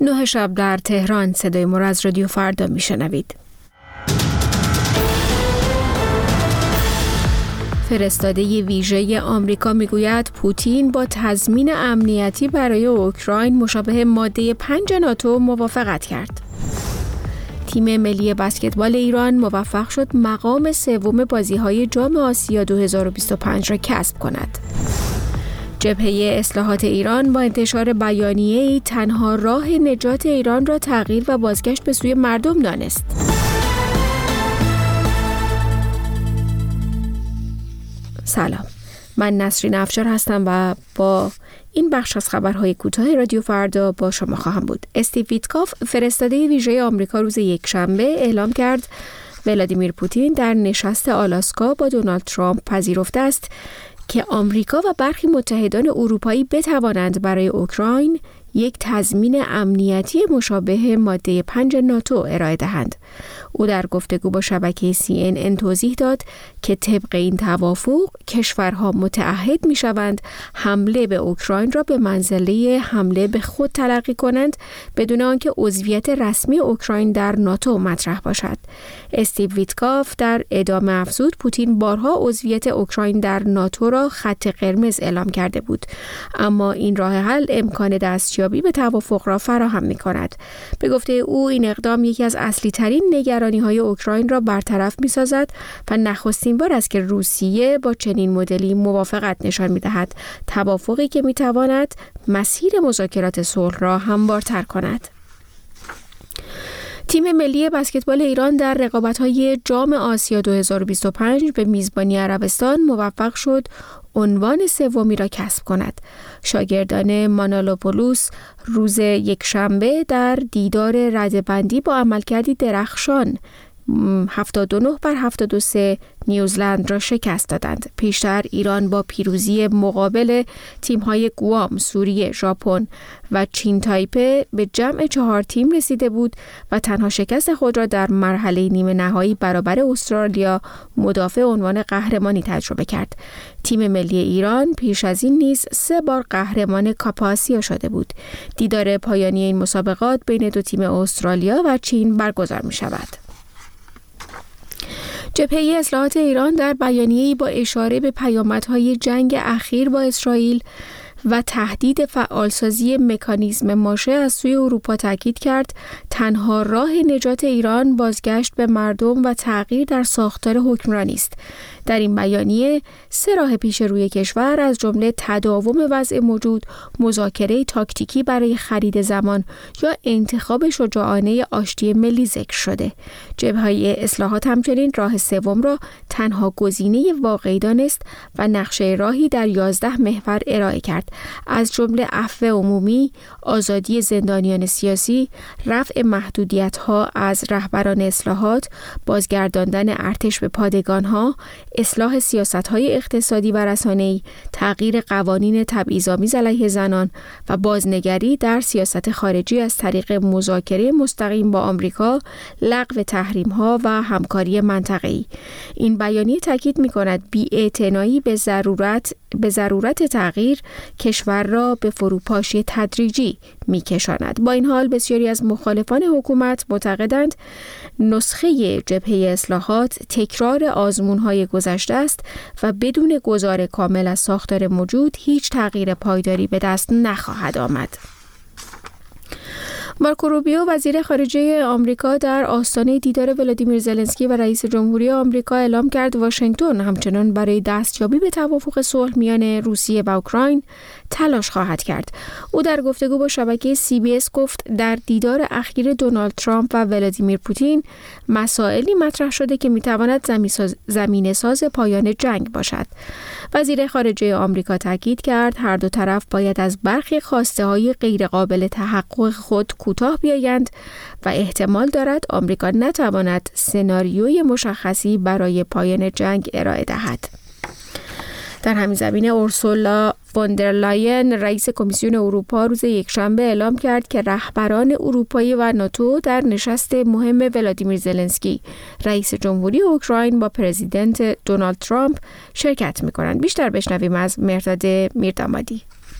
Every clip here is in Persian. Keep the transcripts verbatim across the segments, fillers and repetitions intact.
نه شب در تهران. صدای ما را از رادیو فردا میشنوید. فرستاده ویژه آمریکا میگوید پوتین با تضمین امنیتی برای اوکراین مشابه ماده پنج ناتو موافقت کرد. تیم ملی بسکتبال ایران موفق شد مقام سوم بازی‌های جام آسیا دو هزار و بیست و پنج را کسب کند. جبهه اصلاحات ایران با انتشار بیانیه‌ای تنها راه نجات ایران را تغییر و بازگشت به سوی مردم دانست. سلام، من نسرین افشار هستم و با این بخش از خبرهای کوتاه رادیو فردا با شما خواهم بود. استیو ویتکاف فرستاده ویژه آمریکا روز یکشنبه اعلام کرد ولادیمیر پوتین در نشست آلاسکا با دونالد ترامپ پذیرفته است که آمریکا و برخی متحدان اروپایی بتوانند برای اوکراین یک تضمین امنیتی مشابه ماده پنج ناتو ارائه دهند. او در گفتگو با شبکه سی ان ان توضیح داد که طبق این توافق کشورها متعهد می شوند حمله به اوکراین را به منزله حمله به خود تلقی کنند بدون آنکه عضویت رسمی اوکراین در ناتو مطرح باشد. استیو ویتکاف در ادامه افزود پوتین بارها عضویت اوکراین در ناتو را خط قرمز اعلام کرده بود، اما این راه حل امکان دستیابی به توافق را فراهم می کند. به گفته او این اقدام یکی از اصلی ترین نگرانی های اوکراین را برطرف می سازد و نخستین بار است که روسیه با چنین مدلی موافقت نشان می دهد، توافقی که می تواند مسیر مذاکرات صلح را هموارتر کند. تیم ملی بسکتبال ایران در رقابت‌های جام آسیا دو هزار و بیست و پنج به میزبانی عربستان موفق شد عنوان سومی را کسب کند. شاگردان مانالوپولوس روز یکشنبه در دیدار رده‌بندی با عملکردی درخشان هفتاد و نه بر هفتاد و سه نیوزلند را شکست دادند. پیشتر ایران با پیروزی مقابل تیم‌های گوام، سوریه، ژاپن و چین تایپه به جمع چهار تیم رسیده بود و تنها شکست خود را در مرحله نیمه نهایی برابر استرالیا مدافع عنوان قهرمانی تجربه کرد. تیم ملی ایران پیش از این نیز سه بار قهرمان کاپ آسیا شده بود. دیدار پایانی این مسابقات بین دو تیم استرالیا و چین برگزار می شود. جبهه اصلاحات ایران در بیانیه‌ای با اشاره به پیامدهای جنگ اخیر با اسرائیل و تهدید فعالسازی مکانیزم ماشه از سوی اروپا تاکید کرد تنها راه نجات ایران بازگشت به مردم و تغییر در ساختار حکمرانی است. در این بیانیه سه راه پیش روی کشور از جمله تداوم وضع موجود، مذاکره تاکتیکی برای خرید زمان یا انتخاب شجاعانه آشتی ملی ذکر شده. جبهه اصلاحات همچنین راه سوم را تنها گزینه واقعی دانست و نقشه راهی در یازده محور ارائه کرد، از جمله عفو عمومی، آزادی زندانیان سیاسی، رفع محدودیت‌ها از رهبران اصلاحات، بازگرداندن ارتش به پادگان‌ها، اصلاح سیاست‌های اقتصادی و رسانه‌ای، تغییر قوانین تبعیض‌آمیز علیه زنان و بازنگری در سیاست خارجی از طریق مذاکره مستقیم با آمریکا، لغو تحریم‌ها و همکاری منطقه‌ای. این بیانیه تاکید می‌کند بی‌اعتنایی به ضرورت به ضرورت تغییر کشور را به فروپاشی تدریجی می‌کشاند. با این حال بسیاری از مخالفان حکومت معتقدند نسخه جبهه اصلاحات تکرار آزمون‌های گذشته است و بدون گذار کامل از ساختار موجود هیچ تغییر پایداری به دست نخواهد آمد. مارکو روبیو وزیر خارجه آمریکا در آستانه دیدار ولادیمیر زلنسکی و رئیس جمهوری آمریکا اعلام کرد واشنگتن همچنان برای دستیابی به توافق صلح میان روسیه و اوکراین تلاش خواهد کرد. او در گفتگو با شبکه سی بی اس گفت در دیدار اخیر دونالد ترامپ و ولادیمیر پوتین مسائلی مطرح شده که میتواند زمینه ساز پایان جنگ باشد. وزیر خارجه آمریکا تاکید کرد هر دو طرف باید از برخی خواسته های غیر قابل تحقق خود کوتاه بیایند و احتمال دارد آمریکا نتواند سناریوی مشخصی برای پایان جنگ ارائه دهد. در همین زمینه اورسولا فوندرلاین رئیس کمیسیون اروپا روز یکشنبه اعلام کرد که رهبران اروپایی و ناتو در نشست مهم ولادیمیر زلنسکی رئیس جمهوری اوکراین با پرزیدنت دونالد ترامپ شرکت می‌کنند. بیشتر بشنویم از مرداد میردامادی.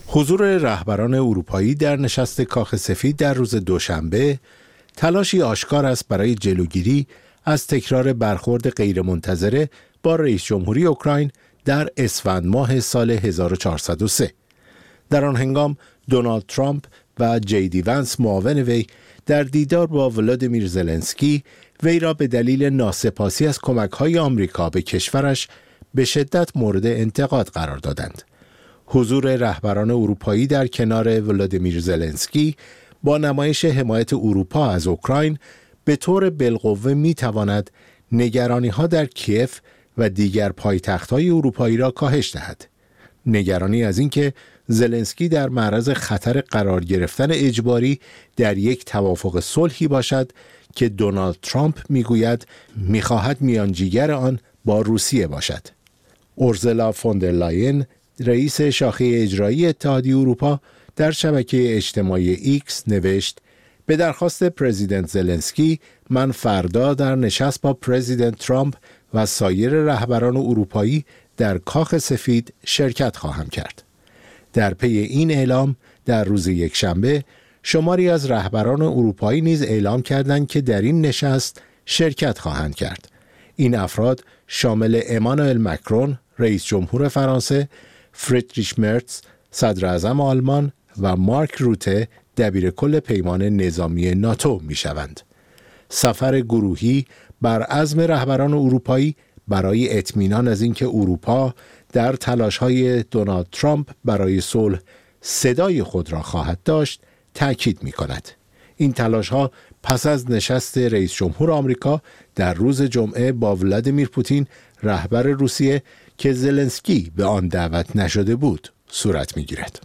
حضور رهبران اروپایی در نشست کاخ سفید در روز دوشنبه تلاشی آشکار است برای جلوگیری از تکرار برخورد غیرمنتظره با رئیس جمهوری اوکراین در اسفند ماه سال هزار و چهارصد و سه. در آن هنگام دونالد ترامپ و جی دی ونس معاون وی در دیدار با ولادیمیر زلنسکی وی را به دلیل ناسپاسی از کمک‌های آمریکا به کشورش به شدت مورد انتقاد قرار دادند. حضور رهبران اروپایی در کنار ولادیمیر زلنسکی با نمایش حمایت اروپا از اوکراین به طور بالقوه می‌تواند نگرانی‌ها در کیف و دیگر پایتخت‌های اروپایی را کاهش دهد. نگرانی از اینکه زلنسکی در معرض خطر قرار گرفتن اجباری در یک توافق صلحی باشد که دونالد ترامپ میگوید میخواهد میانجیگر آن با روسیه باشد. اورسولا فون در لاین، رئیس شاخه اجرایی اتحادیه اروپا، در شبکه اجتماعی ایکس نوشت: به درخواست پرزیدنت زلنسکی من فردا در نشست با پرزیدنت ترامپ و سایر رهبران اروپایی در کاخ سفید شرکت خواهم کرد. در پی این اعلام در روز یکشنبه شماری از رهبران اروپایی نیز اعلام کردند که در این نشست شرکت خواهند کرد. این افراد شامل امانوئل مکرون، رئیس جمهور فرانسه، فریدریش مرتز، صدر اعظم آلمان و مارک روته، دبیرکل پیمان نظامی ناتو می شوند. سفر گروهی بر عزم رهبران اروپایی برای اطمینان از اینکه اروپا در تلاش‌های دونالد ترامپ برای صلح صدای خود را خواهد داشت تأکید می‌کند. این تلاش‌ها پس از نشست رئیس جمهور آمریکا در روز جمعه با ولادیمیر پوتین رهبر روسیه که زلنسکی به آن دعوت نشده بود صورت می‌گیرد.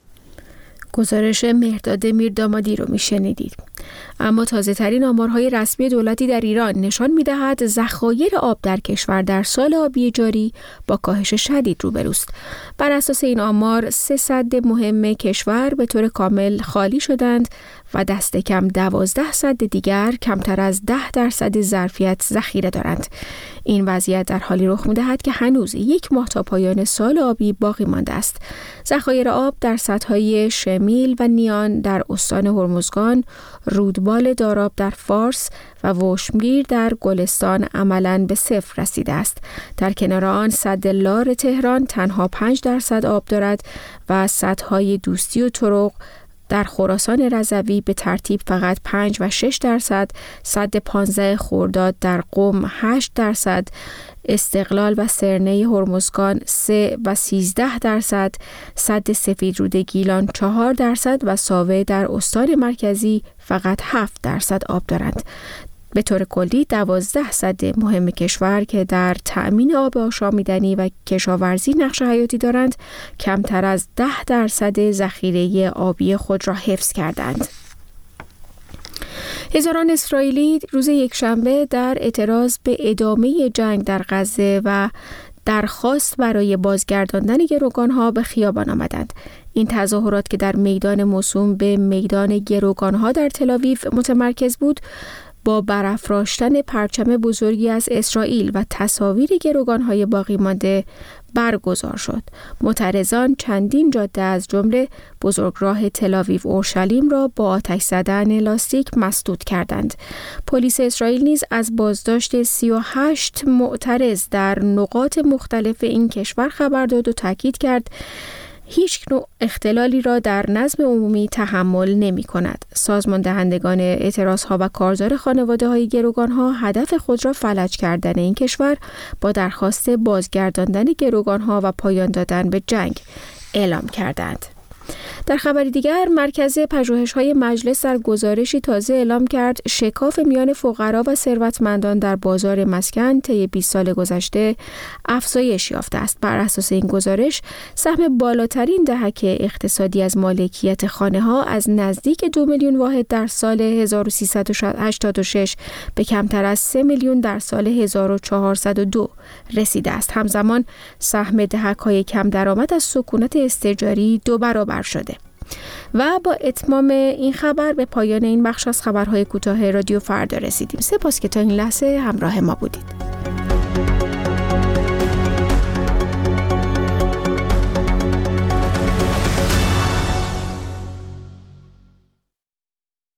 گزارش مهرداد میردامادی رو میشنیدید. اما تازه ترین آمارهای رسمی دولتی در ایران نشان میدهد ذخایر آب در کشور در سال آبی جاری با کاهش شدید روبروست. بر اساس این آمار سه سد مهم کشور به طور کامل خالی شدند و دست کم دوازده سد دیگر کمتر از ده درصد ظرفیت ذخیره دارند. این وضعیت در حالی رخ می‌دهد که هنوز یک ماه تا پایان سال آبی باقی مانده است. ذخایر آب در سدهای شمیل و نیان در استان هرمزگان، رودبال داراب در فارس و وشمگیر در گلستان عملاً به صفر رسیده است. در کنار آن سد لار تهران تنها پنج درصد آب دارد و سدهای دوستی و طرق در خراسان رضوی به ترتیب فقط پنج و شش درصد، سد پانزده خرداد در قم هشت درصد، استقلال و سرنه هرمزگان سه و سیزده درصد، سد سفیدرود گیلان چهار درصد و ساوه در استان مرکزی فقط هفت درصد آب دارند. به طور کلی دوازده سد مهم کشور که در تأمین آب آشامیدنی و کشاورزی نقش حیاتی دارند کمتر از ده درصد ذخیره آبی خود را حفظ کردند. هزاران اسرائیلی روز یکشنبه در اعتراض به ادامه جنگ در غزه و درخواست برای بازگرداندن گروگانها به خیابان آمدند. این تظاهرات که در میدان موسوم به میدان گروگانها در تل‌آویو متمرکز بود، با برافراشتن پرچم بزرگی از اسرائیل و تصاویر گروگان‌های باقی مانده برگزار شد. معترضان چندین جاده از جمله بزرگراه تل‌آویو اورشلیم را با آتش زدن لاستیک مسدود کردند. پلیس اسرائیل نیز از بازداشت سی و هشت معترض در نقاط مختلف این کشور خبر داد و تاکید کرد هیچ نوع اختلالی را در نظم عمومی تحمل نمی کند. سازمان دهندگان اعتراضها و کارزار خانواده های گروگانها هدف خود را فلج کردن این کشور با درخواست بازگرداندن گروگانها و پایان دادن به جنگ اعلام کردند. در خبری دیگر، مرکز پژوهش‌های مجلس در گزارشی تازه اعلام کرد شکاف میان فقرا و ثروتمندان در بازار مسکن طی بیست سال گذشته افزایش یافته است. بر اساس این گزارش، سهم بالاترین دهک اقتصادی از مالکیت خانه‌ها از نزدیک دو میلیون واحد در سال هزار و سیصد و هشتاد و شش به کمتر از سه میلیون در سال هزار و چهارصد و دو رسیده است. همزمان سهم دهک‌های کم درآمد از سکونت استاجاری دو برابر شده. و با اتمام این خبر به پایان این بخش از خبرهای کوتاه رادیو فردا رسیدیم. سپاس که تا این لحظه همراه ما بودید.